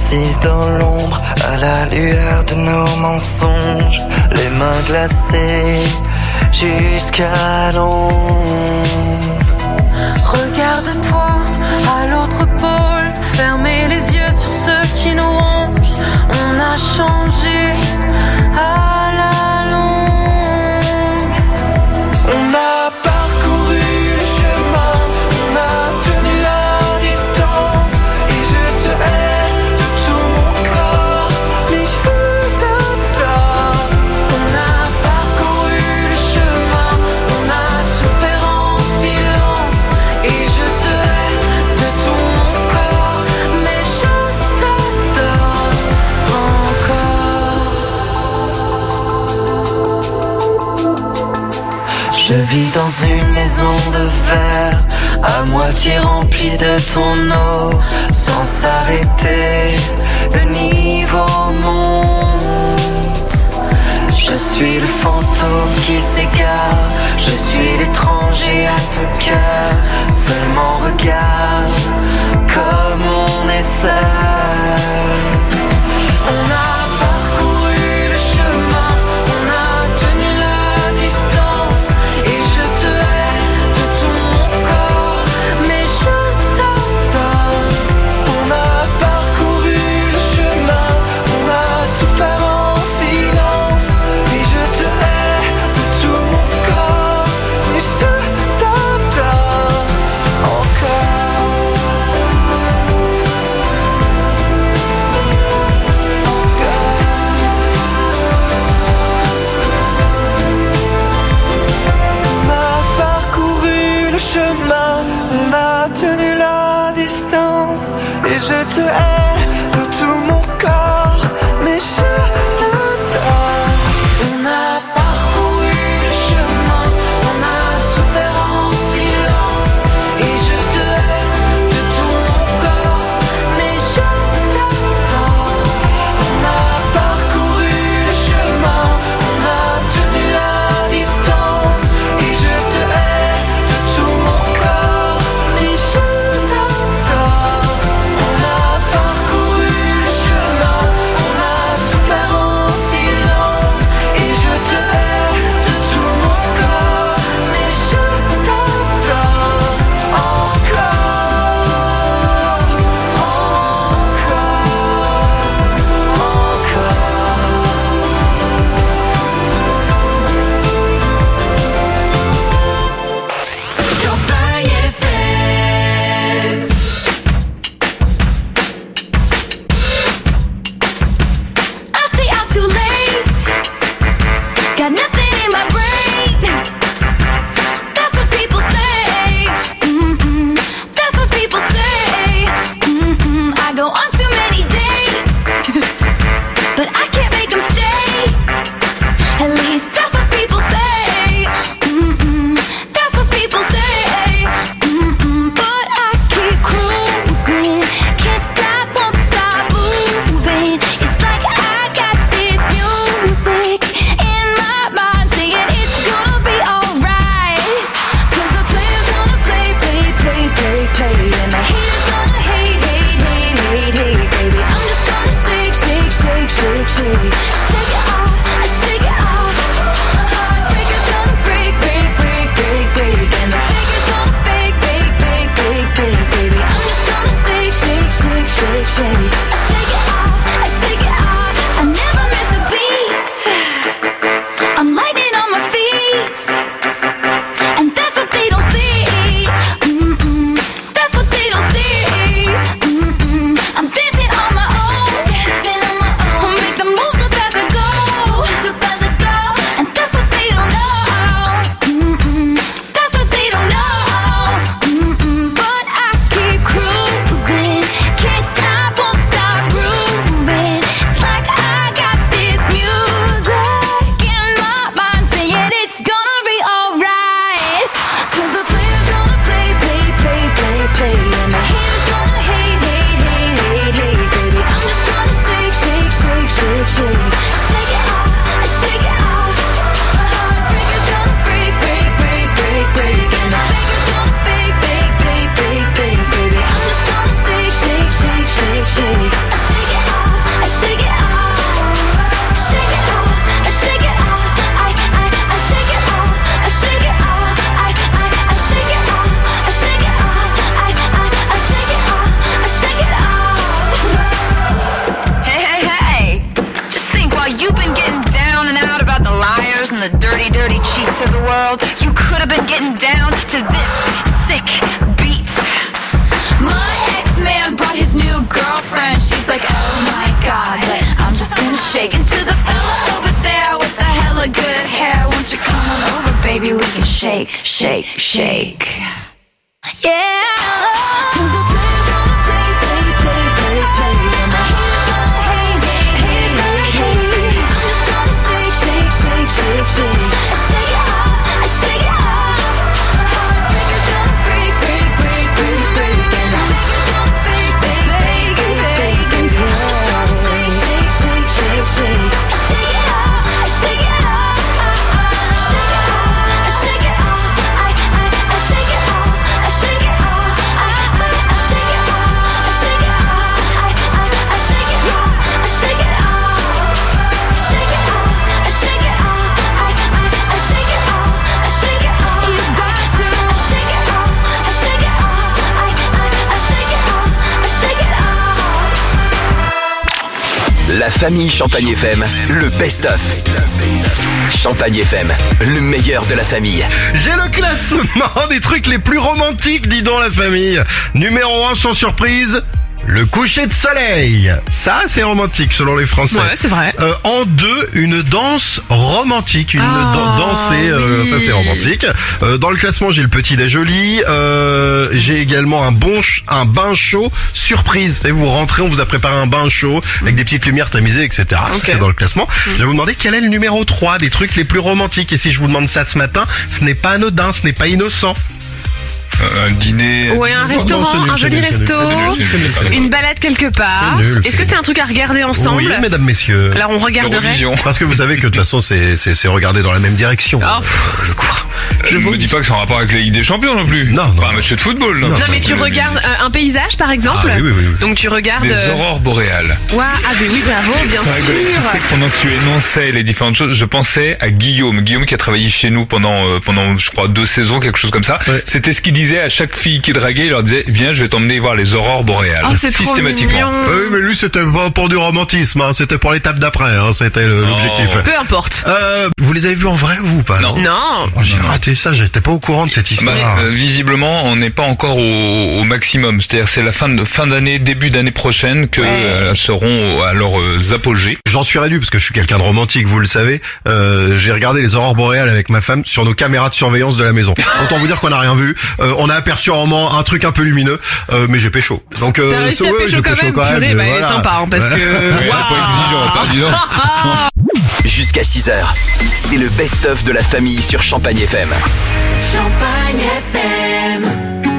assise dans l'ombre, à la lueur de nos mensonges, les mains glacées jusqu'à l'ombre. Regarde-toi à l'autre pôle, fermez les yeux sur ceux qui nous rongent. On a changé à la longue. On a parcouru le chemin, on a tenu la distance, et je te hais de tout mon corps, mais je t'adore. On a parcouru le chemin, on a souffert en silence, et je te hais de tout mon corps, mais je t'adore encore. Je vis dans une maison de verre, à moitié remplie de ton eau, sans s'arrêter, le niveau monte. Je suis le fantôme qui s'égare, je suis l'étranger à ton cœur. Seulement regarde comme on est seul. On a parcouru le chemin, on a tenu la distance, et je te hais de tout mon corps, mais je t'adore. On a parcouru le chemin, on a souffert en silence, et je te hais de tout mon corps, mais je t'adore encore. On a parcouru le chemin, on a tenu la distance, et je te hais de tout mon corps, mais je t'adore. On a parcouru le chemin, on a souffert en silence, et je te hais de tout mon corps, mais je t'adore. On a parcouru le chemin, on a tenu la distance, et je te hais de tout mon corps, mais je t'adore. On a parcouru le chemin, on a souffert en silence, et je te hais de tout mon corps, mais je t'adore encore, Champagne FM. I stay out too late, got nothing in my brain. That's what people say. That's what people say. I go on too many dates, but I can't make them stay. At least that's what people say. That's what people say. But I keep cruising, can't stop, won't stop moving. It's like I got this music in my mind saying it's gonna be alright. 'Cause the player's gonna play, play, play, play, play, and the haters gonna hate, hate, hate, hate, hate, baby. I'm just gonna shake, shake, shake, shake, shake, shake it off, shake it off. Heartbreaker's gonna break, break, break, break, break, and the faker's gonna fake, fake, fake, fake, fake, baby. I'm just gonna shake, shake, shake, shake, shake, shake it off, shake it off. I never miss a beat. I'm lightning on my feet, and that's what they don't see. That's what they don't see. I'm dancing on my own, dancing on my own. Make the moves so fast I to the world. You could have been getting down to this sick beat. My ex-man brought his new girlfriend. She's like, oh my god, but I'm just gonna shake into the fella over there with the hella good hair. Won't you come on over, baby? We can shake, shake, shake. Yeah. 'Cause the player's gonna play, play, play, play, play. And the haters gonna hate, hate, hate, hate, hate. I'm just gonna shake, shake, shake, shake, shake. I shake it off, I shake it off. Heartbreaker's gonna break, break, break, break, break. And the maker's gonna fake, fake, fake, fake, fake. I'm just gonna shake, shake, shake, shake, shake. I shake it off, I shake it off. I shake it off, I shake it off. I shake it off, I shake it off. I shake it off, I shake it off. I shake it off, I shake it off. Shake it off, I shake it off. I shake it off, I shake it off. You got to shake it off, I shake it off. I shake it off, I shake it off. La famille Champagne FM, le best-of. Champagne FM, le meilleur de la famille. J'ai le classement des trucs les plus romantiques, dis donc la famille. Numéro 1 sans surprise, le coucher de soleil. Ça, c'est romantique selon les Français. Ouais, c'est vrai. En 2, une danse romantique. Danser, oui. ça c'est romantique. Dans le classement, j'ai le petit déj au lit. J'ai également un bain chaud surprise. Vous savez, vous rentrez, on vous a préparé un bain chaud avec des petites lumières tamisées, etc. Ça, c'est dans le classement. Je vais vous demander quel est le numéro 3 des trucs les plus romantiques. Et si je vous demande ça ce matin, ce n'est pas anodin, ce n'est pas innocent. Un dîner. Ouais, un restaurant, c'est nul, un c'est joli nul, c'est resto, nul, c'est nul. une balade quelque part. C'est nul, Est-ce c'est que c'est un truc à regarder ensemble? Oui, mesdames, messieurs. Alors on regarderait. Eurovision. Parce que vous savez que de toute façon, c'est regarder dans la même direction. Oh, secours. Je me dis pas que c'est en rapport avec la Ligue des Champions non plus. Non, non. Pas un match de football. Non, Non mais tu regardes un paysage par exemple. Ah, oui. Donc tu regardes. Des aurores boréales. Ouais, ah ben oui, bravo, bien C'est rigolo. Tu sais sûr. que pendant que tu énonçais les différentes choses, je pensais à Guillaume qui a travaillé chez nous pendant je crois 2 saisons, quelque chose comme ça. Ouais. C'était ce qu'il disait à chaque fille qu'il draguait, il leur disait viens, je vais t'emmener voir les aurores boréales. Oh, c'est trop systématiquement. mignon. Oui, mais lui, c'était pas pour du romantisme, hein. C'était pour l'étape d'après, hein. C'était l'objectif. Peu importe. Vous les avez vus en vrai ou pas? Non. Non. Oh, j'ai raté ça, j'étais pas au courant de cette histoire. Visiblement, on n'est pas encore au maximum. C'est-à-dire, c'est la fin d'année, début d'année prochaine que elles seront à leurs apogées. J'en suis réduit parce que je suis quelqu'un de romantique, vous le savez. J'ai regardé les aurores boréales avec ma femme sur nos caméras de surveillance de la maison. Autant vous dire qu'on n'a rien vu. On a aperçu un truc un peu lumineux, mais j'ai pécho. Donc T'as réussi à pécho quand même, purée, bah, elle est sympa, hein, parce que... Ouais, pas exigeante, hein, dis donc. Jusqu'à 6h, c'est le best-of de la famille sur Champagne FM. Champagne FM.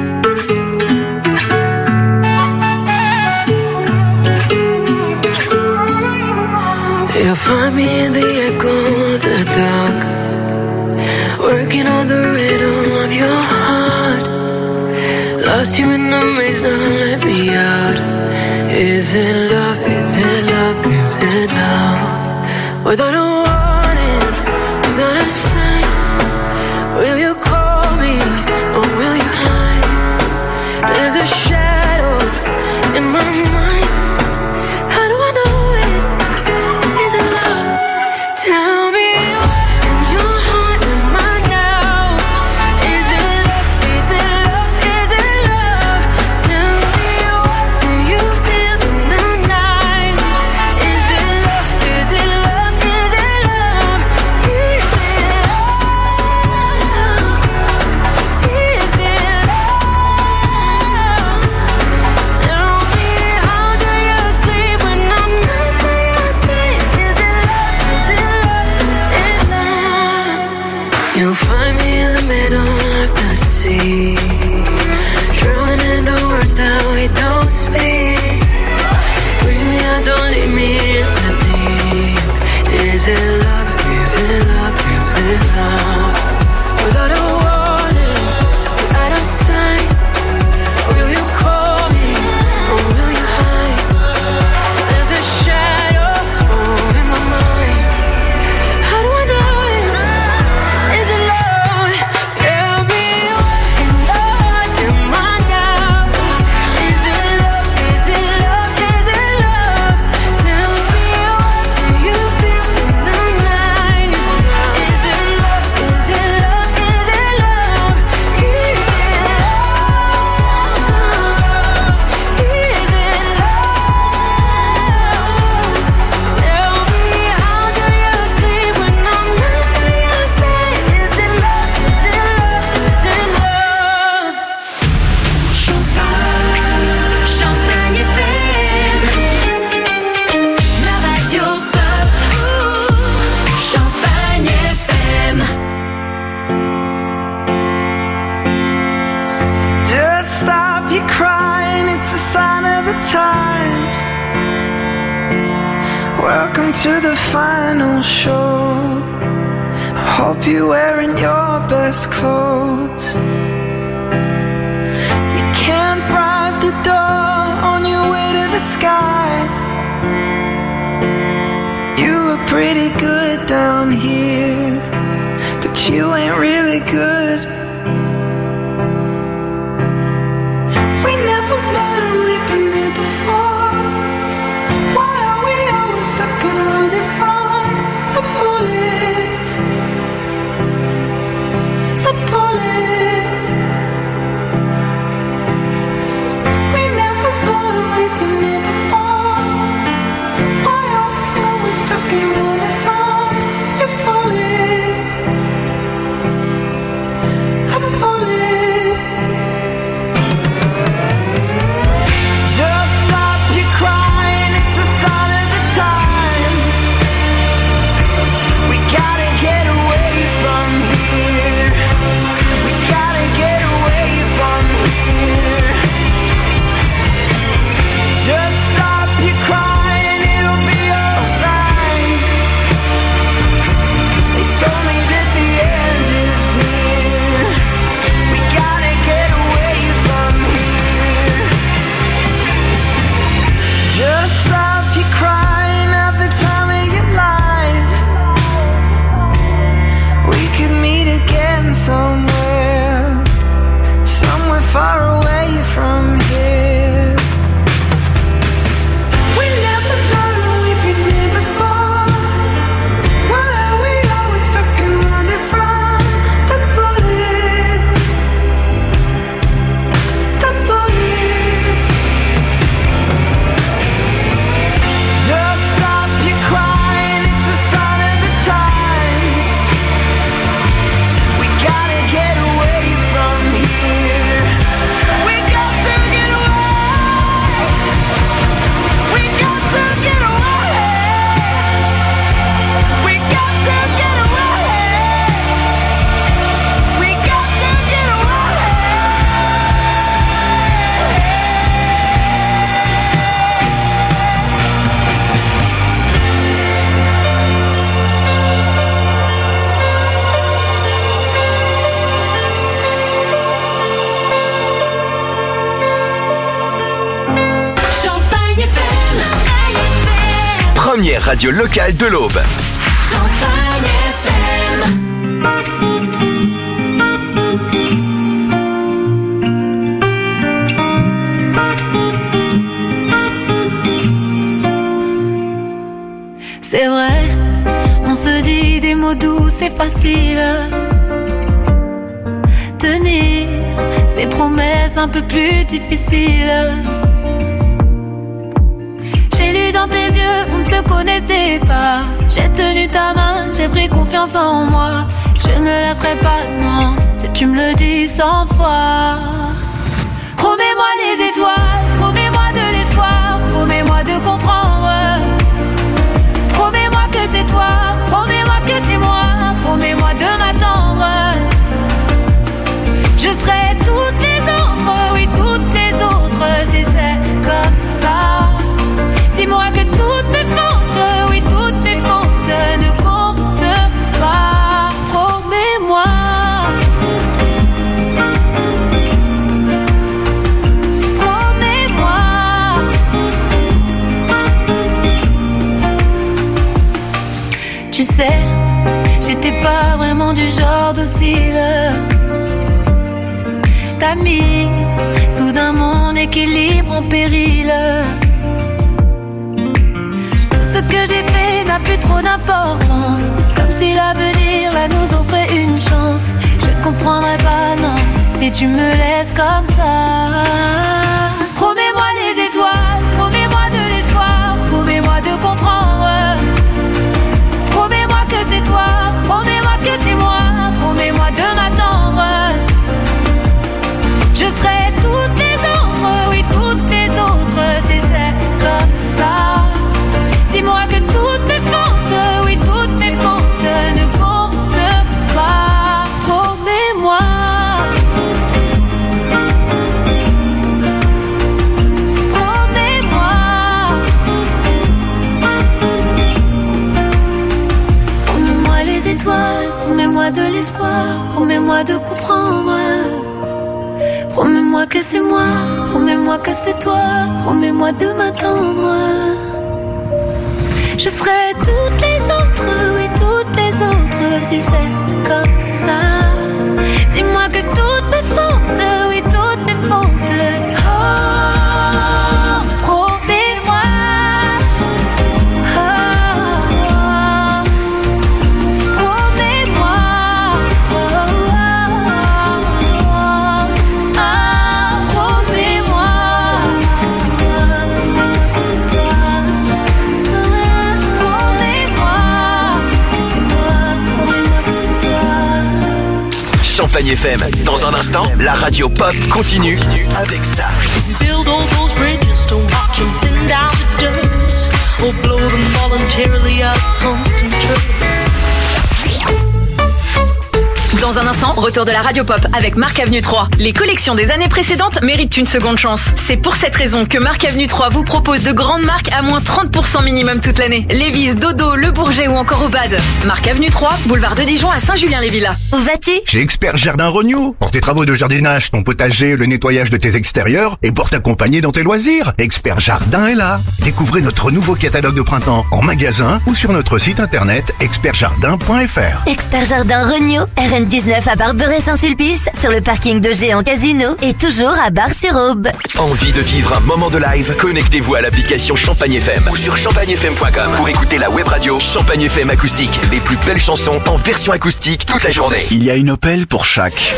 You'll find me in the echo of the dark, working on the rhythm of your heart. Lost you in the maze, now let me out. Is it love, is it love, is it love? Without a warning, without a sign, will you call me or will you hide? There's a shadow in my mind. How do I know it? Is it love? Tell me what in your heart am I now? Is it love? Is it love? Is it love? Tell me what do you feel in the night? Is it love? Is it love? Is it love? Is it love? Welcome to the final show. I hope you're wearing your best clothes. You can't bribe the door on your way to the sky. You look pretty good down here, but you ain't really good. We never learned, we've been here before. Why are we always stuck and running from the bullets? The bullets. We never learned, we've been here before. Why are we always stuck and running from your bullets? The bullets. Just stop your crying, it's a sign of the times. We gotta get away from here. We gotta get away from here. Just stop your crying, it'll be alright. They told me that the end is near. We gotta get away from here. Just stop your crying, have the time of your life. We could meet again somewhere, somewhere far away from here. We never learned, we've been here before. Why are we always stuck and running from the bullets? The bullets. Just stop your crying, it's a sign of the times. We gotta get away from here. We got to get away. We got to get away. We got to get away. We got to get Champagne FM. Première radio locale de l'Aube. Champagne FM. C'est vrai, on se dit des mots doux, c'est facile. Tenir ces promesses un peu plus difficiles. J'ai lu dans tes yeux, on ne se connaissait pas. J'ai tenu ta main, j'ai pris confiance en moi. Je ne me laisserai pas, non, si tu me le dis 100 fois. Promets-moi les étoiles, promets-moi de l'espoir, promets-moi de comprendre. Promets-moi que c'est toi, promets-moi que c'est moi, promets-moi de m'attendre. Je serai toutes les autres, oui toutes les autres, si c'est comme ça. Dis-moi que toutes mes fautes, oui toutes mes fautes ne comptent pas. Promets-moi. Promets-moi. Tu sais, j'étais pas vraiment du genre docile. T'as mis soudain mon équilibre en péril. Tout ce que j'ai fait n'a plus trop d'importance, comme si l'avenir là nous offrait une chance. Je ne comprendrai pas, non, si tu me laisses comme ça. Promets-moi les étoiles, promets-moi de l'espoir, promets-moi de comprendre. Promets-moi que c'est toi, promets-moi que c'est moi, promets-moi de m'attendre. Je serai toutes les autres, oui toutes les autres, si c'est comme ça. Dis-moi que toutes mes fautes, oui toutes mes fautes ne comptent pas. Promets-moi. Promets-moi. espoir, promets-moi de comprendre. Promets-moi que c'est moi, promets-moi que c'est toi, promets-moi de m'attendre. Je serai toutes les autres, oui toutes les autres, si c'est comme ça. Dis-moi que toutes mes fautes, oui toutes mes fautes. Oh, promets-moi. Oh, promets-moi. Oh, promets-moi. C'est moi, c'est toi. Promets-moi. C'est moi, promets-moi que c'est toi. Champagne FM. Dans un instant, la radio pop continue avec ça. Build all those bridges to watch them thin down to dust, or blow them voluntarily out of constant trust. Dans un instant, retour de la radio pop avec Marc Avenue 3. Les collections des années précédentes méritent une seconde chance. C'est pour cette raison que Marc Avenue 3 vous propose de grandes marques à moins 30% minimum toute l'année. Lévi's, Dodo, Le Bourget ou encore Obad. Marc Avenue 3, boulevard de Dijon à Saint-Julien-les-Villas. Où vas-tu? Chez Expert Jardin Renew. Pour tes travaux de jardinage, ton potager, le nettoyage de tes extérieurs et pour t'accompagner dans tes loisirs. Expert Jardin est là. Découvrez notre nouveau catalogue de printemps en magasin ou sur notre site internet expertjardin.fr. Expert Jardin Renew, RN19 à Barberay-Saint-Sulpice, sur le parking de Géant Casino et toujours à Bar-sur-Aube. Envie de vivre un moment de live? Connectez-vous à l'application Champagne FM ou sur champagnefm.com pour écouter la web radio Champagne FM acoustique. Les plus belles chansons en version acoustique toute la journée. Il y a une Opel pour chaque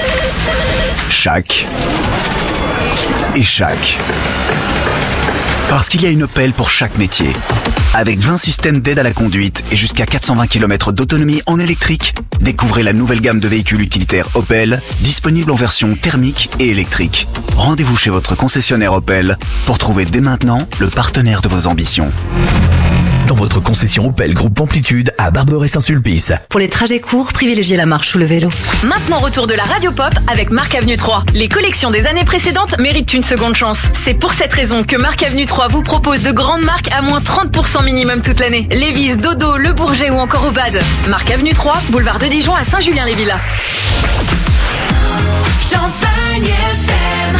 et chaque. Parce qu'il y a une Opel pour chaque métier. Avec 20 systèmes d'aide à la conduite et jusqu'à 420 km d'autonomie en électrique, découvrez la nouvelle gamme de véhicules utilitaires Opel, disponible en version thermique et électrique. Rendez-vous chez votre concessionnaire Opel pour trouver dès maintenant le partenaire de vos ambitions. Dans votre concession Opel Groupe Amplitude à Barberay-Saint-Sulpice. Pour les trajets courts, privilégiez la marche ou le vélo. Maintenant, retour de la radio pop avec Marc Avenue 3. Les collections des années précédentes méritent une seconde chance. C'est pour cette raison que Marc Avenue 3 vous propose de grandes marques à moins 30% minimum toute l'année. Lévi's, Dodo, Le Bourget ou encore Obad. Marc Avenue 3, boulevard de Dijon à Saint-Julien-les-Villas. Champagne FM.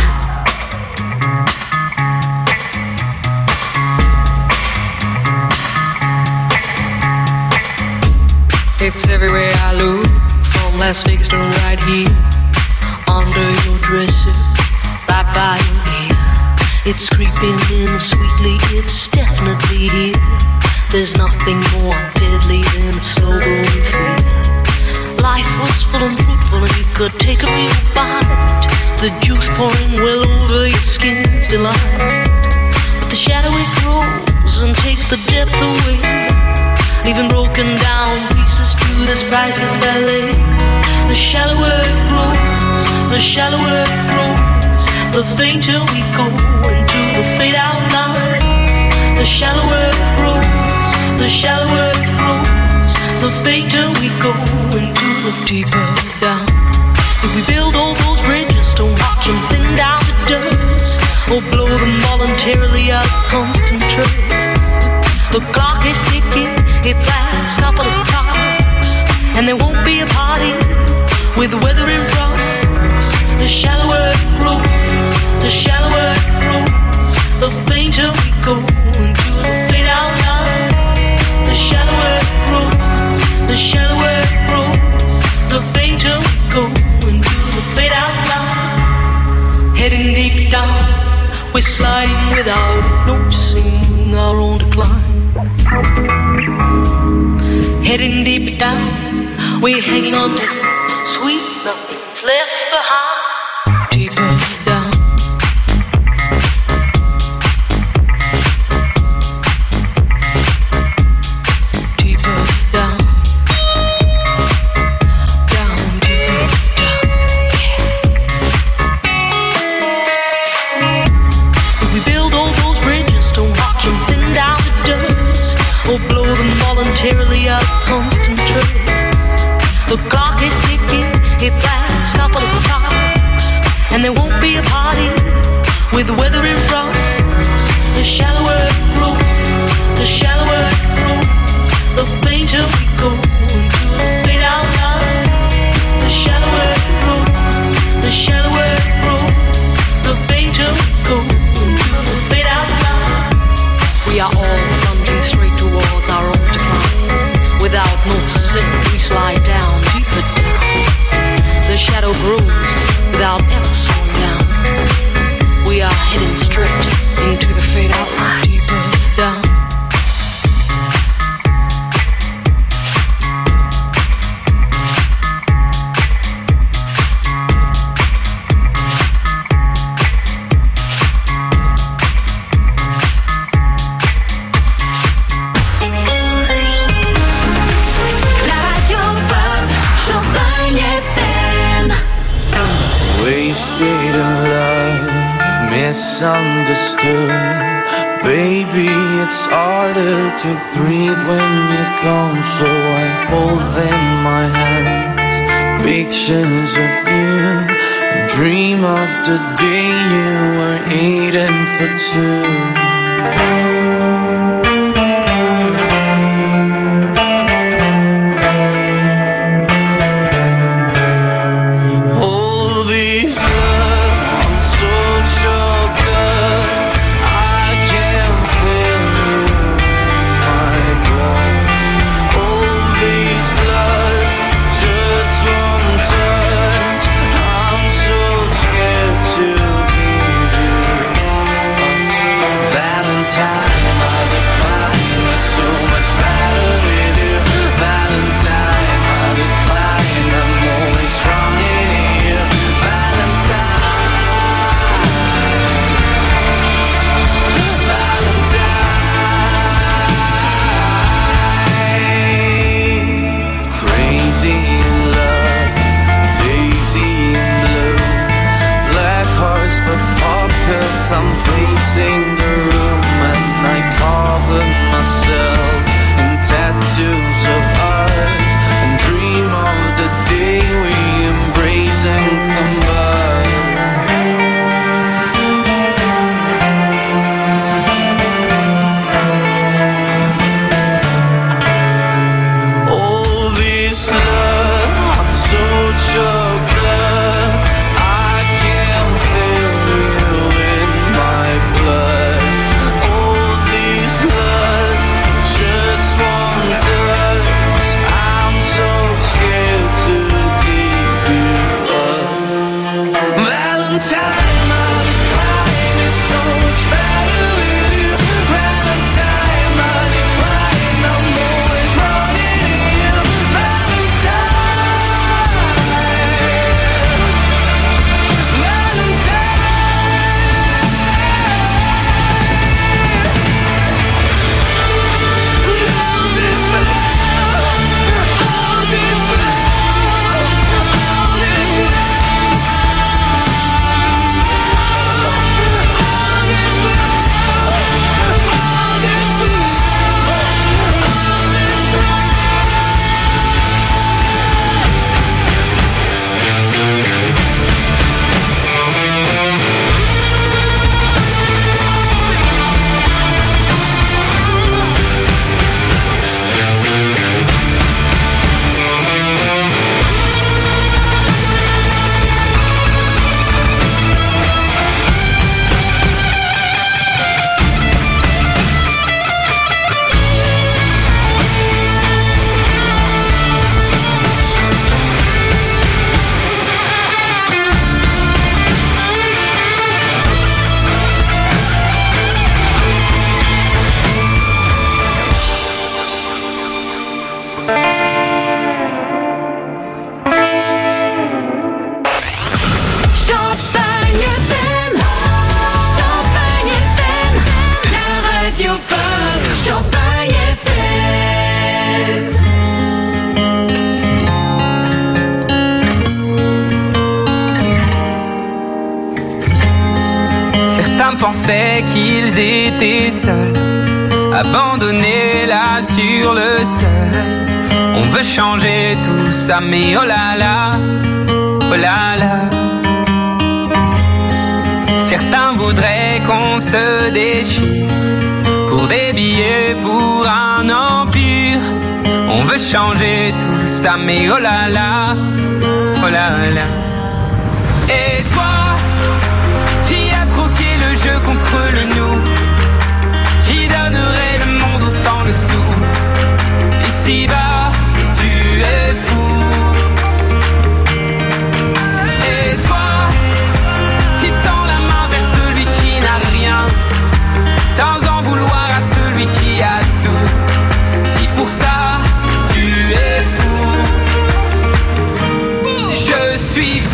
It's everywhere I look, from Las Vegas to right here, under your dresser, right by your ear. It's creeping in sweetly, it's definitely here. There's nothing more deadly than a slow growing fear. Life was full and fruitful and you could take a real bite. The juice pouring well over your skin's delight. But the shadow it grows and takes the depth away, leaving broken down pieces to this priceless ballet. The shallower it grows, the shallower it grows, the fainter we go into the fade out line. The shallower it grows, the shallower it grows, the fainter we go into the deeper down. If we build all those bridges, don't watch them thin down to dust, or blow them voluntarily out of constant trust. The clock is ticking, it's last couple of clocks, and there won't be a party with the weather in front. The shallower it grows, the shallower it grows, the fainter we go into the fade out line. The shallower it grows, the shallower it grows, the fainter we go into the fade out line. Heading deep down, we're sliding without noticing our own decline. Heading deep down, we're hanging on to sweet nothing's left behind. Deeper down. Deeper down. Down, deeper down. Yeah. If we build all those bridges, don't watch them thin down to dust, or blow them voluntarily out of constant trust. The clock is ticking, it's last couple of clocks, and there won't be a party with the weather in front. The shallower it grows, the shallower it grows, the fainter we go into the fade out line. misunderstood. Baby, it's harder to breathe when you're gone, so I hold in my hands pictures of you and dream of the day you were eating for two. I'm pacing the room and I cover myself in tattoos of ours and dream of the day we embrace and combine. All this love, I'm so choked up, I can't feel you in my blood. All this lust for just one touch, I'm so scared to give you up. Valentine, my decline is so much better with you. Valentine, my decline, I'm always running to you. Certains pensaient qu'ils étaient seuls, abandonnés là sur le seuil. On veut changer tout ça, mais oh là là, oh là là. Certains voudraient qu'on se déchire pour des billets, pour un empire. On veut changer tout ça, mais oh là là, oh là là. Et toi, qui a troqué le jeu contre le nous, qui donnerait le monde au sang dessous. Ici-bas, tu es fou. Et toi, qui tend la main vers celui qui n'a rien, sans en vouloir à celui qui a tout. Si pour ça, tu es fou, je suis fou.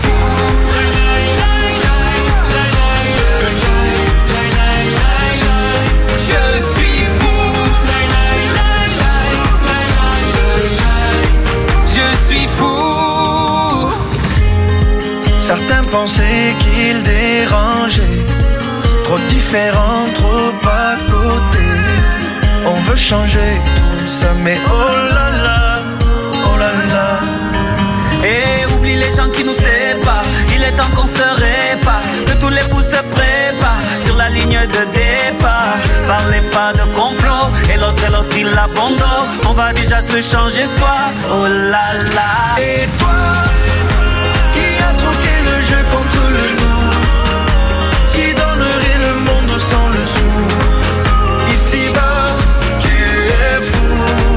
Certains pensaient qu'ils dérangeaient trop différents, trop à côté. On veut changer tout ça, mais oh là là, oh là là. Et oublie les gens qui nous séparent. Il est temps qu'on se répare, que tous les fous se préparent sur la ligne de départ. Parlez pas de complot, et l'autre il abandonne. On va déjà se changer soi, oh là là. Et toi, qui a troqué le jeu contre le nous, qui donnerait le monde sans le sou. Ici-bas, tu es fou.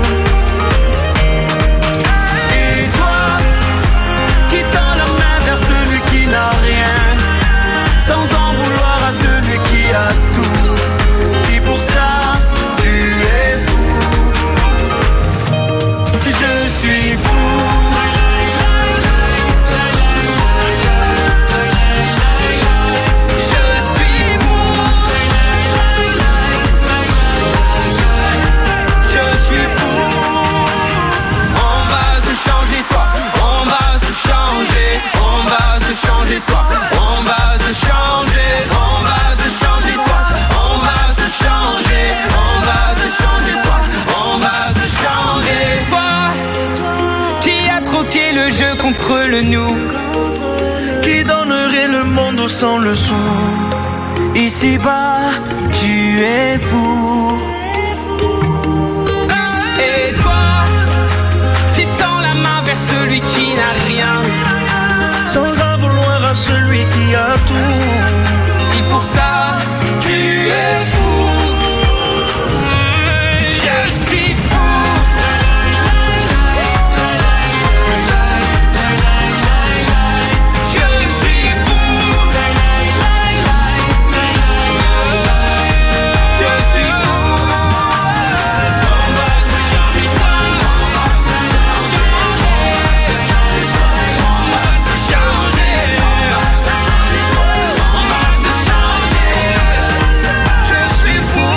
Et toi, qui tend la main vers celui qui n'a rien, sans en vouloir à celui qui a tout. Si pour ça, tu es fou. Je suis fou. Changer soi, on va se changer, on va se changer soi, on va se changer, on va se changer soi, on va se changer. Toi, qui a troqué le jeu contre le nous, qui donnerait le monde sans le sou. Ici-bas, tu es fou. Et toi, qui tend la main vers celui qui n'a rien, sans en vouloir à celui qui a tout. Si pour ça, tu es fou. Je suis fou. Je suis fou. Je suis fou. On va se changer soi. On va se changer. On va se changer. On va se changer. Je suis fou.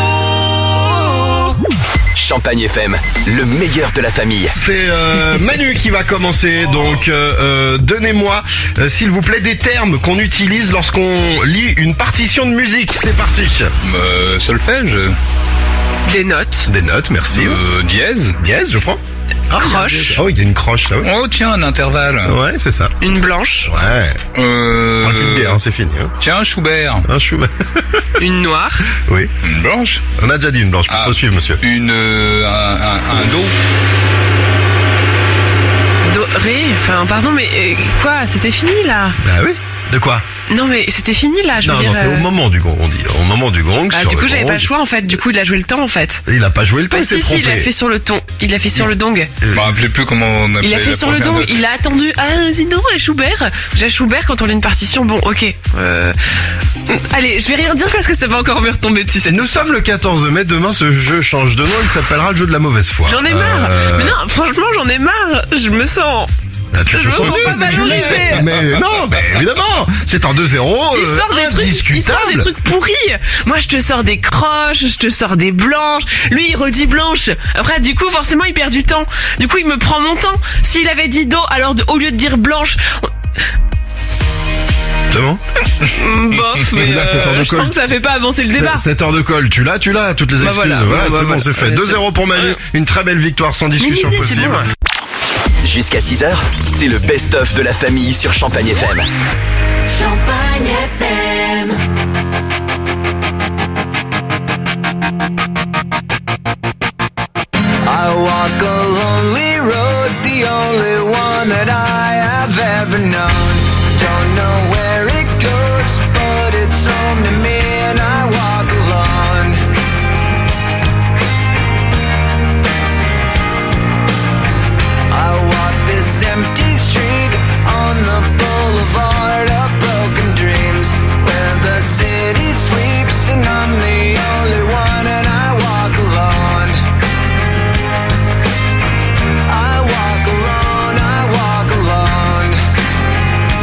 Champagne FM, le meilleur de la famille. C'est Manu qui va commencer, donc donnez-moi s'il vous plaît des termes qu'on utilise lorsqu'on lit une partition de musique. C'est parti. Solfège. Des notes. Des notes, merci. Dièse. Dièse, je prends. Croche. Oh, il y a une croche là. Oh tiens, un intervalle. Ouais, c'est ça. Une blanche. Ouais. Un plus de bière, hein, c'est fini. Hein. Tiens, un Schubert. Un Schubert. Une noire. Oui. Une blanche. On a déjà dit une blanche. Faut suivre, monsieur. Un do. Doré. Enfin, pardon, mais quoi? C'était fini là. Bah oui. De quoi? Non mais c'était fini là, je veux dire. Non, c'est au moment du gong, on dit. Au moment du gong. Ah, du coup, j'avais pas le choix en fait. Du coup, il a joué le temps en fait. Il a pas joué le temps, il s'est trompé. Si, il a fait sur le ton. Il a fait sur le dong. Je me rappelais plus comment on appelait. Il a fait sur le dong. Note. Il a attendu. Ah, sinon, Schubert. J'ai Schubert quand on lit une partition. Bon, ok. Allez, je vais rien dire parce que ça va encore me retomber dessus. Nous sommes le 14 mai. Demain, ce jeu change de nom. Il s'appellera le jeu de la mauvaise foi. J'en ai marre. Mais non, franchement, j'en ai marre. Je me sens. Je me sens pas valorisé. Mais non, mais évidemment, c'est en 2-0. Il sort des trucs pourris. Moi, je te sors des croches, je te sors des blanches. Lui, il redit blanche. Après, du coup, forcément, il perd du temps. Du coup, il me prend mon temps. S'il avait dit do, alors au lieu de dire blanche. Comment? Bof, mais là, je sens que ça fait pas avancer le débat. 7 heures de colle, tu l'as, toutes les excuses. Voilà, c'est bon, c'est fait. 2-0 pour Manu, une très belle victoire sans discussion possible. Bon, Jusqu'à 6h, c'est le best-of de la famille sur Champagne FM. Champagne FM. I walk a lonely road, the only one that I have ever known. Don't know where it goes, but it's home to me and I walk alone. I walk this empty street on the boulevard of broken dreams, where the city sleeps and I'm the only one and I walk alone. I walk alone, I walk alone.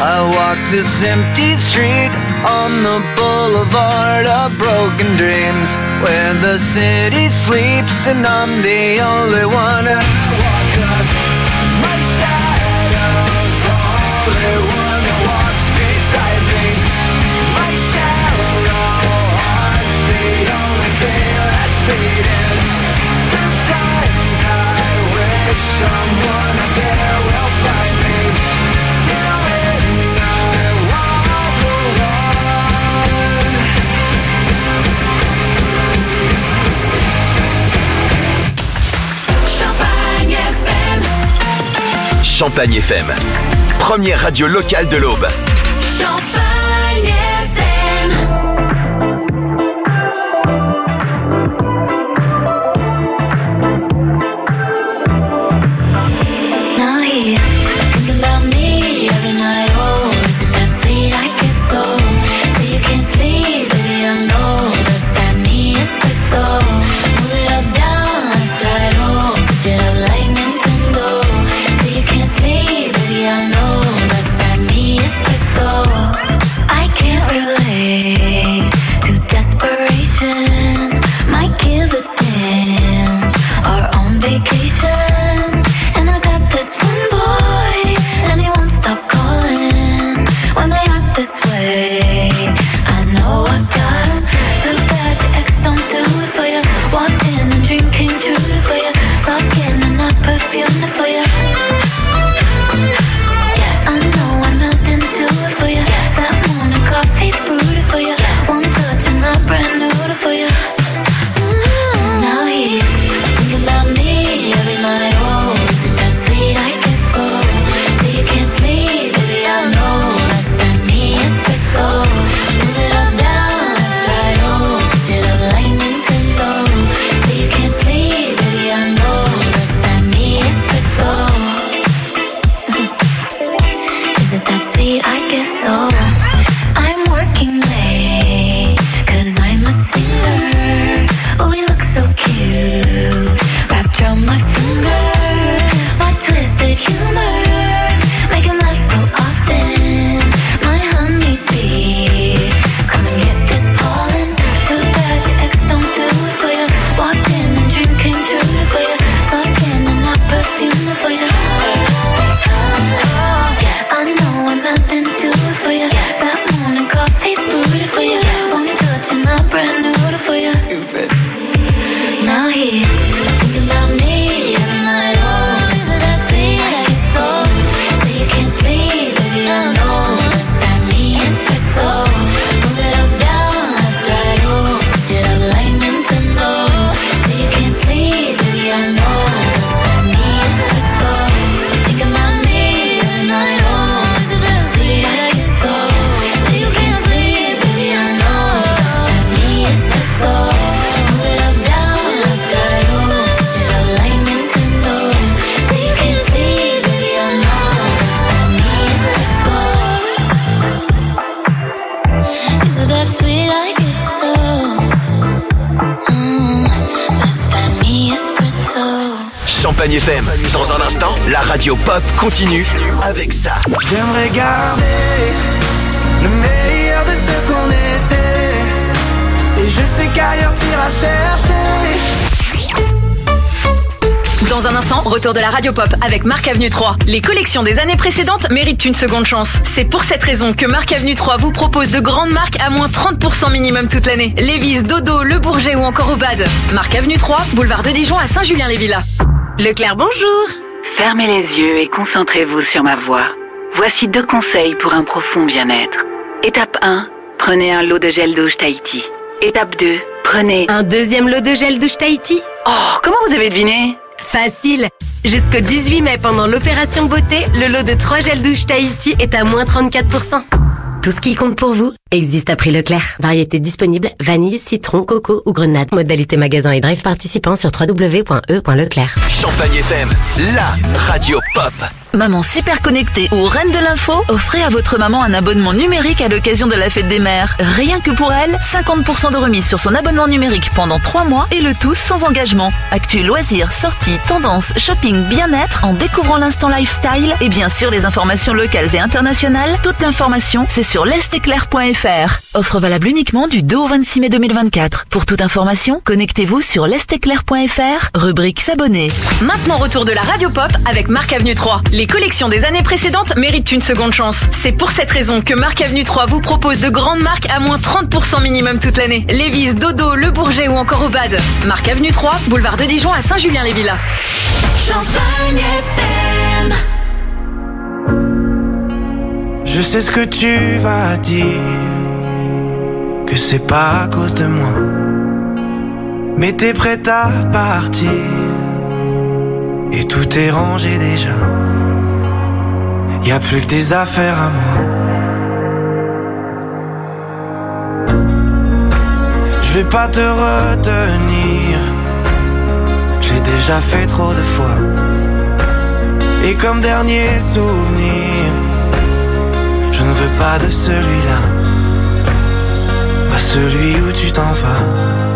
I walk this empty street on the boulevard of broken dreams, where the city sleeps and I'm the only one. And I walk up, my shadow's the only one that walks beside me. My shallow heart's the only thing that's beating. Sometimes I wish someone up there will find me. Till then I walk alone. Champagne FM. Champagne FM, première radio locale de l'Aube. Champagne FM. Now he's thinking about me every night. Oh, is it that sweet? I guess so. Say you can't sleep, baby, I know that's that me espresso. Move it up, down, left, right, oh, switch it up like Nintendo. Say you can't sleep, baby, I know that's that me espresso. I can't relate to desperation. My kids are dance are on vacation. And I got this one boy, and he won't stop calling. When they act this way, I know I got him. Too bad your ex don't do it for you. Walked in and dream came true for you. Saw skin and not perfume for you. Yes, I know I melt into it for you. That morning coffee brewed it for you. One touch and I'm brand new for you. Now he's thinking about me every night. Oh, is it that sweet? I guess so. Say you can't sleep, baby, I know that's that me espresso. Move it up, down, left, right, oh, switch it up like Nintendo. Say you can't sleep, baby, I know that's that me espresso. Is it that sweet? I guess so. I'm working late, 'cause I'm a singer. Oh, we look so cute, wrapped around my finger. My twisted humor, make him laugh so often. My honeybee, come and get this pollen. Too bad your ex don't do it for you. Walked in and dream came true for you. Saw skin and not perfume for you. Yes, I know I'm out into it for you. That morning coffee brewed for you. One touch and I'm brand new for you. Stupid. Now he's thinking about me every night. Oh, is it that sweet? I guess so. Say you can't sleep, baby, I know that's that me espresso. Move it up, down, left, right, oh, switch it up like Nintendo. Say you can't sleep, baby, I know that's that me espresso. Thinking about me every night. Oh, is it that sweet? I guess so. Say you can't sleep, baby, I know that's that me espresso. Move it up, down, left, right, oh, switch it up like Nintendo. Say you can't sleep, baby, I know that's that me espresso. Is it that sweet? I guess so. That's that me espresso. Champagne FM, dans un instant, la radio pop continue avec ça. J'aimerais garder le meilleur de ce qu'on était. Et je sais qu'ailleurs t'iras chercher. Dans un instant, retour de la radio pop avec Marc Avenue 3. Les collections des années précédentes méritent une seconde chance. C'est pour cette raison que Marc Avenue 3 vous propose de grandes marques à moins 30% minimum toute l'année. Lévis, Dodo, Le Bourget ou encore Obad. Marc Avenue 3, boulevard de Dijon à Saint-Julien-les-Villas. Leclerc, bonjour. Fermez les yeux et concentrez-vous sur ma voix. Voici 2 conseils pour un profond bien-être. Étape 1, prenez un lot de gel douche Tahiti. Étape 2, prenez... Un deuxième lot de gel douche Tahiti? Oh, comment vous avez deviné? Facile. Jusqu'au 18 mai, pendant l'opération beauté, le lot de 3 gels douche Tahiti est à moins 34%. Tout ce qui compte pour vous existe à prix Leclerc. Variété disponible, vanille, citron, coco ou grenade. Modalité magasin et drive participant sur www.e.leclerc. Champagne FM, la radio pop. Maman super connectée ou reine de l'info, offrez à votre maman un abonnement numérique à l'occasion de la fête des mères. Rien que pour elle, 50% de remise sur son abonnement numérique pendant 3 mois et le tout sans engagement. Actu, loisirs, sorties, tendances, shopping, bien-être en découvrant l'instant lifestyle et bien sûr les informations locales et internationales. Toute l'information, c'est sur lestéclair.fr. Offre valable uniquement du 2 au 26 mai 2024. Pour toute information, connectez-vous sur lestéclair.fr, rubrique s'abonner. Maintenant retour de la radio pop avec Marc Avenue 3. Les collections des années précédentes méritent une seconde chance. C'est pour cette raison que Marc Avenue 3 vous propose de grandes marques à moins 30% minimum toute l'année. Lévi's, Dodo, Le Bourget ou encore Obad. Marc Avenue 3, boulevard de Dijon à Saint-Julien-les-Villas. Champagne FM. Je sais ce que tu vas dire, que c'est pas à cause de moi, mais t'es prête à partir et tout est rangé déjà. Y'a plus que des affaires à moi. Je vais pas te retenir, j'ai déjà fait trop de fois. Et comme dernier souvenir, je ne veux pas de celui-là, pas celui où tu t'en vas.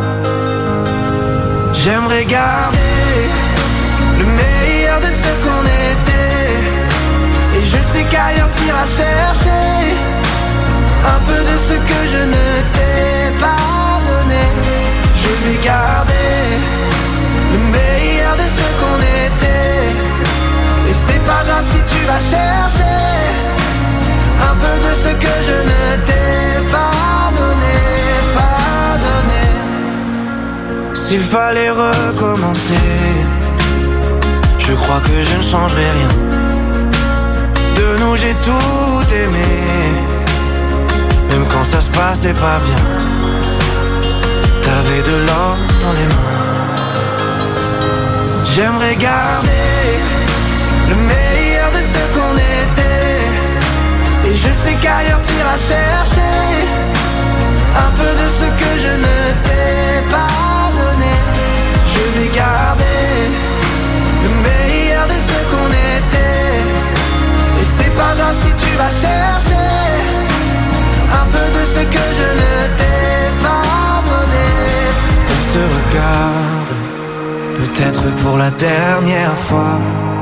J'aimerais garder le meilleur de ce qu'on était, et je sais qu'ailleurs t'iras chercher un peu de ce que je ne t'ai pas donné. Je vais garder le meilleur de ce qu'on était, et c'est pas grave si tu vas chercher un peu de ce que je ne t'ai pas donné, pas donné. S'il fallait recommencer, je crois que je ne changerai rien. De nous j'ai tout aimé, même quand ça se passait pas bien. T'avais de l'or dans les mains. J'aimerais garder le meilleur de ce qu'on était, et je sais qu'ailleurs t'iras chercher un peu de ce que je ne t'ai pas donné. Je vais garder le meilleur de ce qu'on était, et c'est pas grave si tu vas chercher un peu de ce que je ne t'ai pas donné. On se regarde, peut-être pour la dernière fois,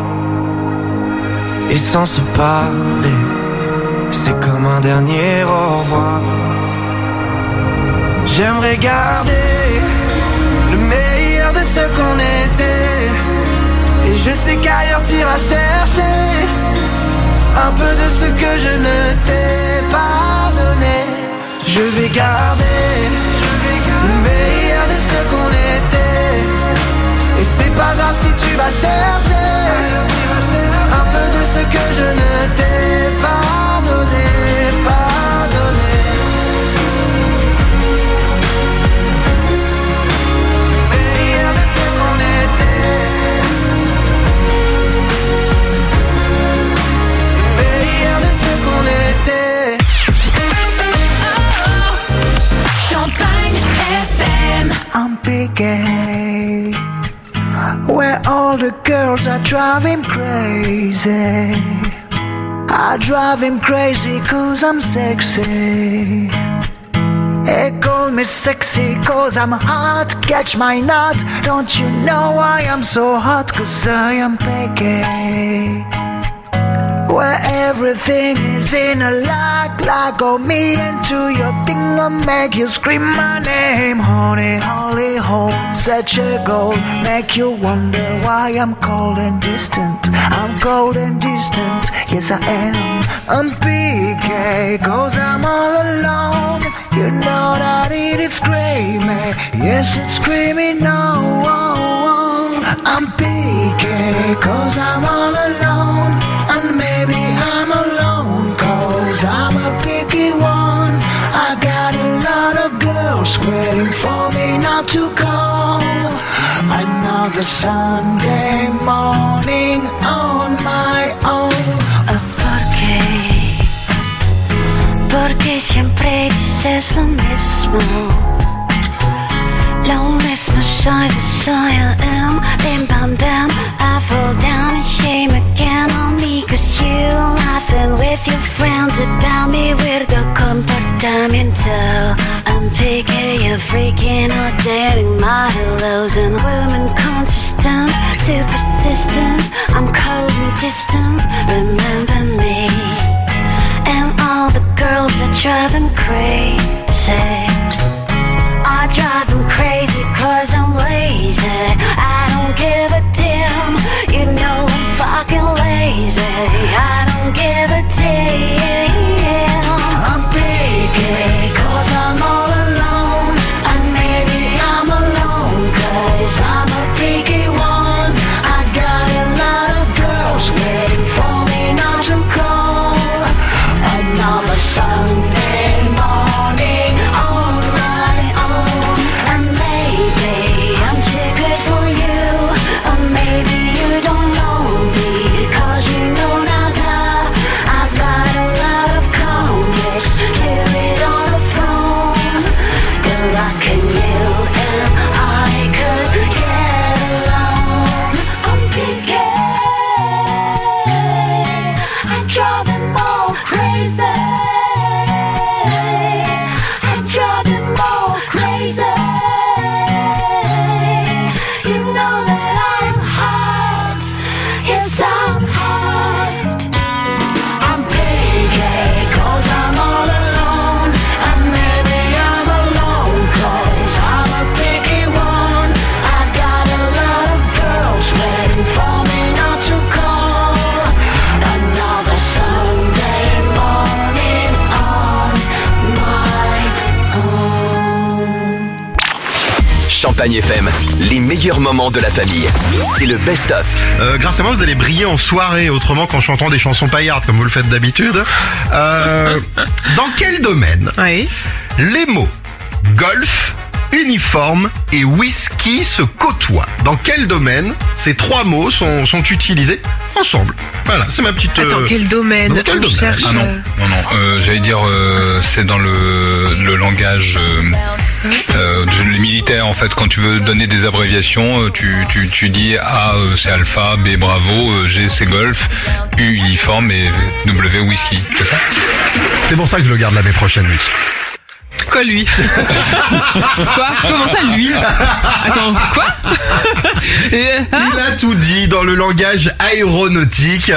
et sans se parler, c'est comme un dernier au revoir. J'aimerais garder le meilleur de ce qu'on était, et je sais qu'ailleurs t'iras chercher un peu de ce que je ne t'ai pas donné. Je vais garder le meilleur de ce qu'on était, et c'est pas grave si tu vas chercher un peu de ce que je ne t'ai pas donné, pas donné. Meilleur de ce qu'on était, meilleur de ce qu'on était. Champagne FM. I'm picking where all the girls are driving crazy. I drive him crazy cause I'm sexy. They call me sexy cause I'm hot. Catch my nut. Don't you know why I'm so hot? Cause I am picky, where everything is in a like on me into your thing and make you scream my name. Honey, holy hole, such a goal, make you wonder why I'm cold and distant. I'm cold and distant, yes I am. I'm PK, cause I'm all alone. You know that it's screaming, yes it's screaming no. I'm PK, cause I'm all alone. And maybe I'm alone, cause I'm a picky one. I got a lot of girls waiting for me not to call. Another Sunday morning on my own. ¿Por qué que siempre dices lo mismo. Lonely size as I am. Bim bam bam, I fall down and shame again on me. Cause you laughing with your friends about me. Weirdo comportamiento. I'm picking you freaking out, dating my hellos. And women consistent, too persistent. I'm cold and distant, remember me. And all the girls that drive him crazy. I drive him crazy cause I'm lazy. I don't give a damn. You know I'm fucking lazy. I don't give a damn. I'm picky cause I'm all alone. And maybe I'm alone cause I'm a picky one. I've got a lot of girls waiting for me not to call. Another Sunday morning on my own. And maybe I'm too good for you. Or maybe you don't know me cause you know nada. I've got a lot of comics to read on the throne. They're rocking you and I could get along. I'm picky. I drive them all crazy. I drive them all crazy. You know that I'm hot. Yes, I'm hot. I'm picky cause I'm all alone. And maybe I'm alone cause I'm a picky one. I've got a lot of girls waiting for me not to call. Another Sunday morning on my own. Champagne FM, les meilleurs moments de la famille. C'est le best-of. Grâce à moi, vous allez briller en soirée, autrement qu'en chantant des chansons paillardes, comme vous le faites d'habitude. Dans quel domaine les mots golf, uniforme et whisky se côtoient? Dans quel domaine ces trois mots sont utilisés ensemble? Voilà, c'est ma petite... Attends, quel domaine? Dans quel On domaine? cherche, Ah non, j'allais dire c'est dans le langage les militaires en fait. Quand tu veux donner des abréviations, tu dis A c'est alpha, B bravo, G c'est golf, U uniforme et W whisky, c'est ça? C'est pour ça que je le garde l'année prochaine, lui. Quoi, lui? Quoi? Comment ça, lui? Attends, quoi? Il a tout dit dans le langage aéronautique.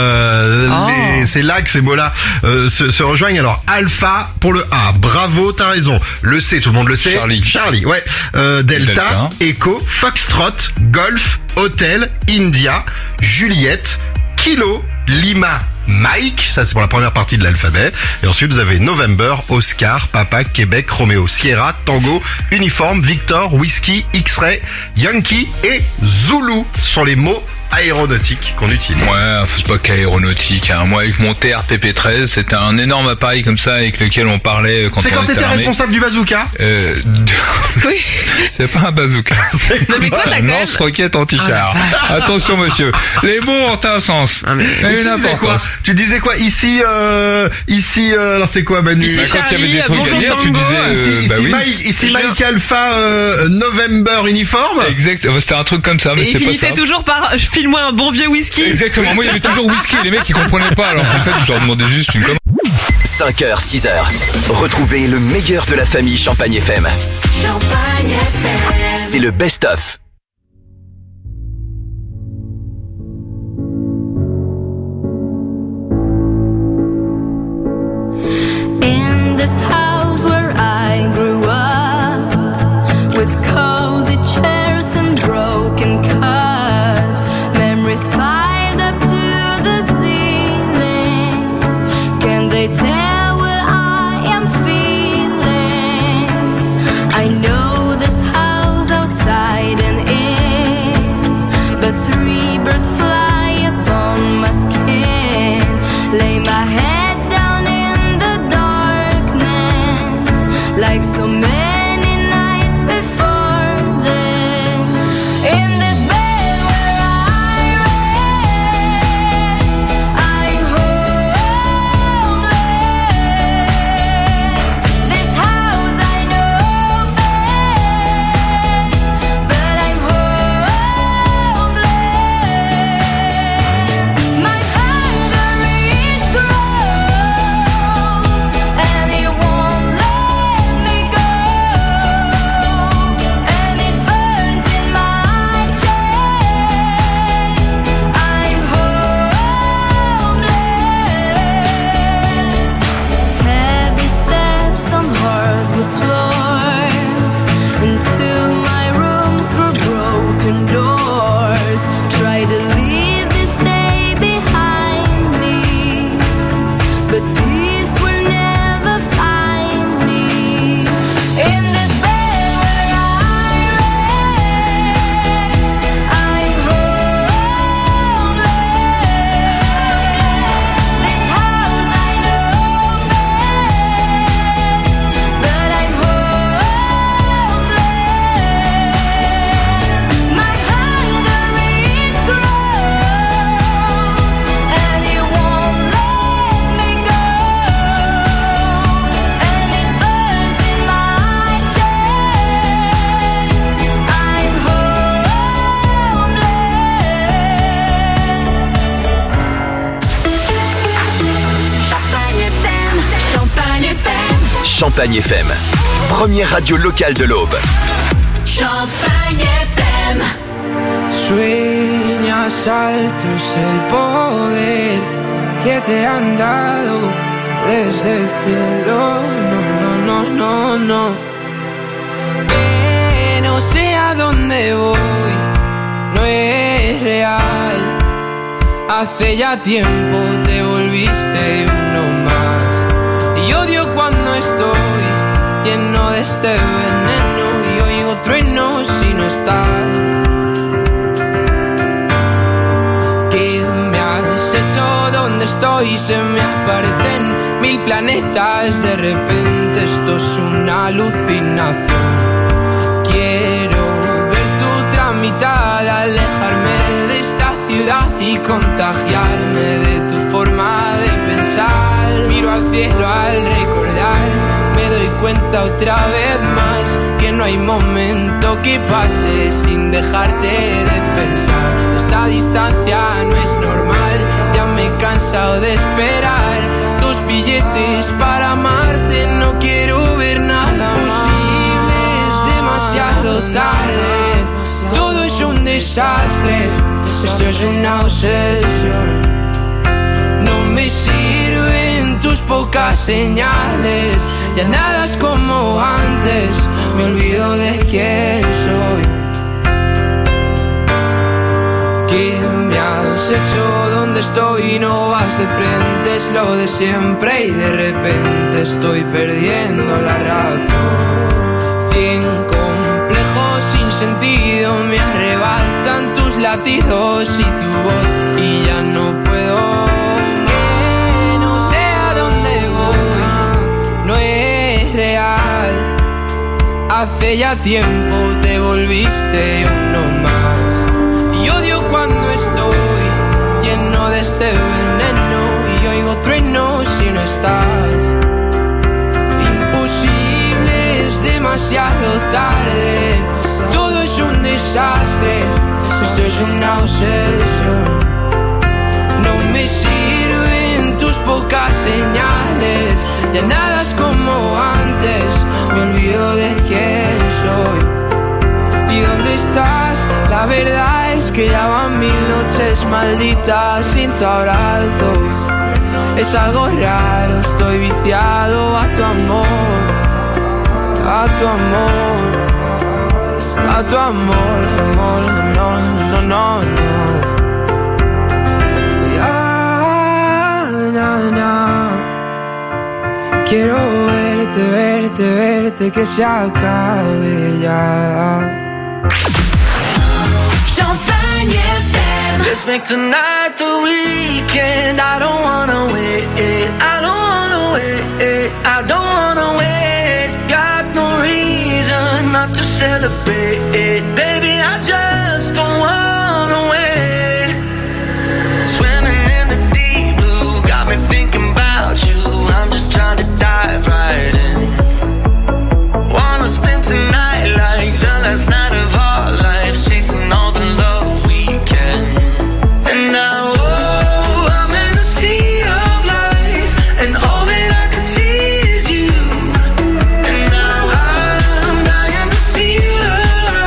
C'est là que ces mots-là se rejoignent. Alors, alpha pour le A. Bravo, t'as raison. Le C, tout le monde le sait. Charlie, ouais. Delta, Echo, Foxtrot, Golf, Hotel, India, Juliette, Kilo, Lima, Mike, ça c'est pour la première partie de l'alphabet. Et ensuite vous avez November, Oscar, Papa, Québec, Roméo, Sierra, Tango, Uniforme, Victor, Whisky, X-Ray, Yankee et Zulu. Ce sont les mots aéronautiques qu'on utilise. Ouais, c'est pas qu'aéronautique. Hein. Moi, avec mon TRPP-13, c'était un énorme appareil comme ça avec lequel on parlait quand on était C'est quand t'étais responsable du bazooka? Oui. C'est pas un bazooka. Non, mais toi, t'as un lance-roquette anti-char. Attention, monsieur. Les mots ont un sens. Mais une importance. Tu disais quoi? Ici, alors c'est quoi, Manu? Ici, quand il y avait des trucs à dire, tu disais, ici Mike Alpha, November uniforme. Exact. C'était un truc comme ça, mais et c'était il pas ça. finissait toujours par, file-moi un bon vieux whisky. Exactement. Moi, il y avait toujours whisky. Les mecs, ils comprenaient pas. Alors en fait, je leur demandais juste une commande. 5h, 6h. Retrouvez le meilleur de la famille Champagne FM. C'est le best-of. In this house where I grew up, with cozy chairs and broken cups, memories piled up to the ceiling. Can they tell what I am feeling? I know this house outside and in, but three birds fly upon my skin. Lay my head down in the darkness, like so many nights before this. In this bed where I rest, I'm homeless. Champagne FM. Première radio locale de l'Aube. Champagne FM. Sueñas alto es el poder que te han dado desde el cielo. No. Que no sé a dónde voy, no es real. Hace ya tiempo te volviste uno más. Y odio cuando estoy lleno de este veneno y oigo truenos si no estás. ¿Qué me has hecho? ¿Dónde estoy? Se me aparecen 1000 planetas. De repente esto es una alucinación. Quiero ver tu tramitada, alejarme de esta ciudad y contagiarme de tu forma de pensar. Miro al cielo al recordar, me doy cuenta otra vez más que no hay momento que pase sin dejarte de pensar. Esta distancia no es normal, ya me he cansado de esperar tus billetes para amarte. No quiero ver nada posible, es demasiado tarde. Todo es un desastre, esto es una obsesión. No me sirven tus pocas señales, ya nada es como antes, me olvido de quién soy. ¿Qué me has hecho? ¿Dónde estoy? No vas de frente, es lo de siempre y de repente estoy perdiendo la razón. 100 complejos sin sentido me arrebatan tus latidos y tu voz y ya no puedo. Que no sé a dónde voy, no es real. Hace ya tiempo te volviste uno más. Y odio cuando estoy lleno de este veneno y oigo truenos si no estás. Imposible, es demasiado tarde. Todo es un desastre, esto es una obsesión. No me sirven tus pocas señales, ya nada es como antes, me olvido de quién soy. ¿Y dónde estás? La verdad es que ya van 1000 noches malditas sin tu abrazo. Es algo raro, estoy viciado a tu amor, a tu amor, a tu amor, amor, no. Ya, quiero verte, que se acabe ya. Champagne FM. Let's make tonight the weekend. I don't wanna wait. I don't wanna wait. I don't wanna wait. Got no reason not to celebrate. Baby, I just don't wanna wait. Swimming in the deep blue got me thinking about you. I'm just trying to dive right in. Wanna spend tonight like the last night of our lives, chasing all the love we can. And now, oh, I'm in a sea of lights, and all that I can see is you. And now I'm dying to feel alive.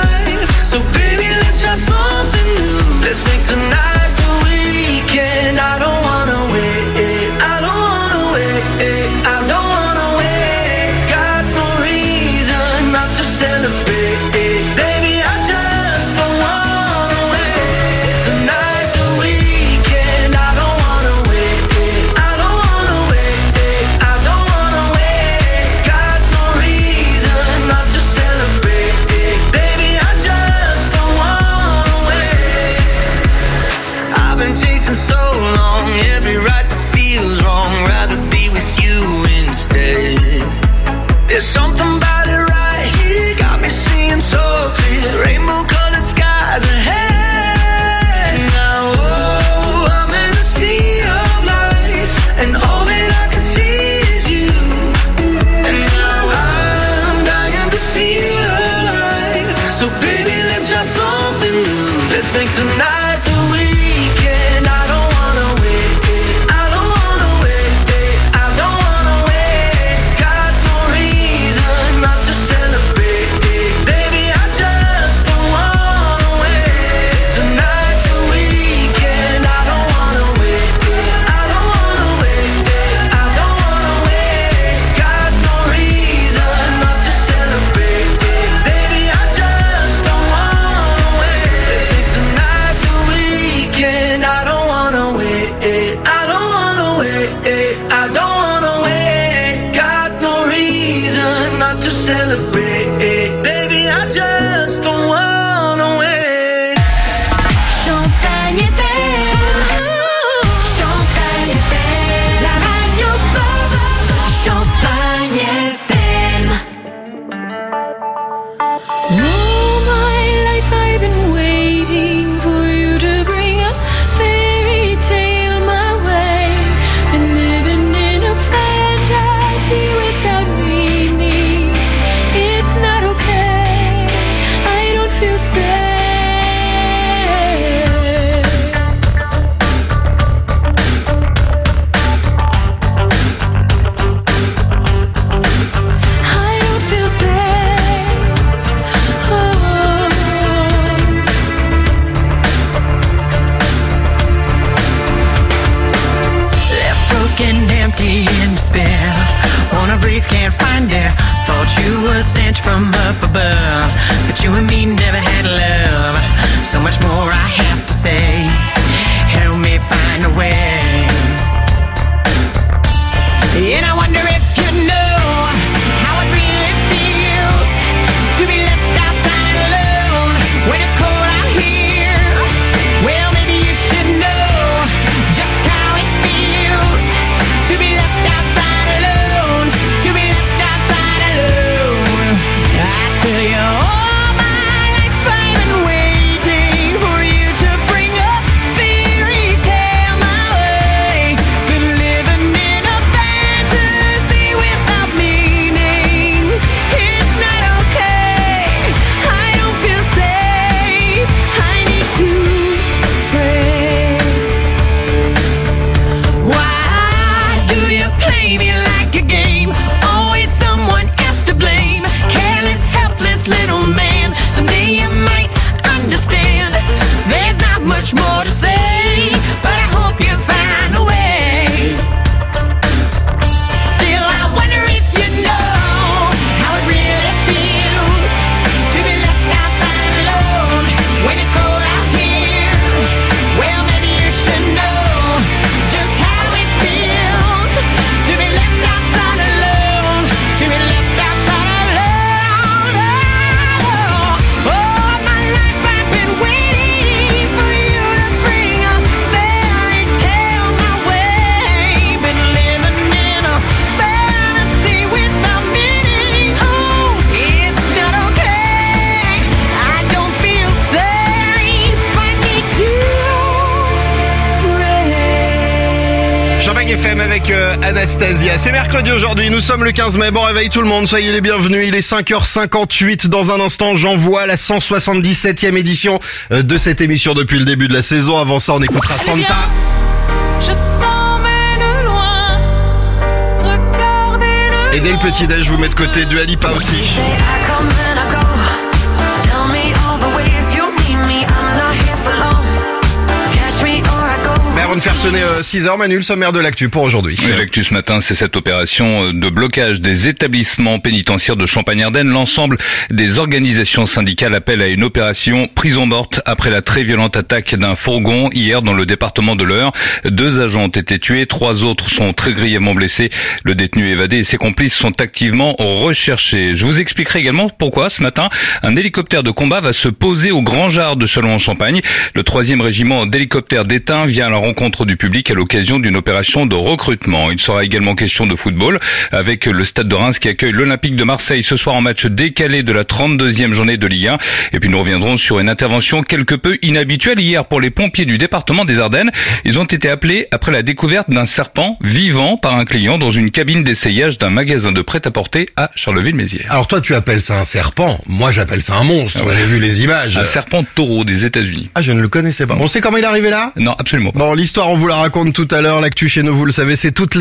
celebrate. Baby, I just don't wanna wait. Champagne FM. Champagne FM. La radio pop. Champagne FM. All my life I've been waiting for you to bring a fairy tale my way. Been living in a fantasy without meaning. It's not okay. I don't feel safe. I don't feel safe. Oh. Left broken, empty, in despair. Wanna breathe, can't find air. Thought you were sent from up above, but you and me never had love. So much more I have to say. Help me find a way. And I wonder if you know how it really feels to be left outside alone when it's cold out here. Well, maybe you should know just how it feels to be left outside alone, to be left outside alone. I tell you, all my life I've been waiting for you to bring a fairy tale my way. Been living in a fantasy without meaning. It's not okay. I don't feel safe. I need to pray. Why do you play me like a game? Always someone else to blame. Careless, helpless little man. Someday you might understand. There's not much more to say, but I hope you find a way. Still, I wonder if you know how it really feels to be left outside alone when it's cold out here. Well, maybe you should know just how it feels to be left outside alone, to be left outside alone. All my life I've been waiting for you to bring a fairy tale my way. Been living in a fantasy without meaning. Oh, it's not okay. I don't feel safe. I need to pray. Champagne FM avec Anastasia. C'est mercredi aujourd'hui, nous sommes le 15 mai. Bon réveil tout le monde, soyez les bienvenus. Il est 5h58. Dans un instant, j'envoie la 177e édition de cette émission depuis le début de la saison. Avant ça, on écoutera Santa. Je t'emmène loin. Regardez-le. Et dès le petit déj, je vous mets de côté Dua Lipa aussi. Mais avant de faire sonner 6h, Manu, le sommaire de l'actu pour aujourd'hui. Oui, l'actu ce matin, c'est cette opération de blocage des établissements pénitentiaires de Champagne-Ardenne. L'ensemble des organisations syndicales appellent à une opération prison morte après la très violente attaque d'un fourgon hier dans le département de l'Eure. 2 agents ont été tués, 3 autres sont très grièvement blessés. Le détenu évadé et ses complices sont activement recherchés. Je vous expliquerai également pourquoi ce matin un hélicoptère de combat va se poser au Grand Jard de Châlons-en-Champagne. Le 3e régiment d'hélicoptères d'Étain vient à la rencontre du public à l'occasion d'une opération de recrutement. Il sera également question de football avec le Stade de Reims qui accueille l'Olympique de Marseille ce soir en match décalé de la 32e journée de Ligue 1. Et puis nous reviendrons sur une intervention quelque peu inhabituelle hier pour les pompiers du département des Ardennes. Ils ont été appelés après la découverte d'un serpent vivant par un client dans une cabine d'essayage d'un magasin de prêt-à-porter à Charleville-Mézières. Alors toi, tu appelles ça un serpent. Moi, j'appelle ça un monstre. Ouais. J'ai vu les images. Un serpent taureau des États-Unis. Ah, je ne le connaissais pas. On sait comment il est arrivé là? Non, absolument pas. Bon, l'histoire, on vous la raconte tout à l'heure. L'actu chez nous, vous le savez, c'est toutes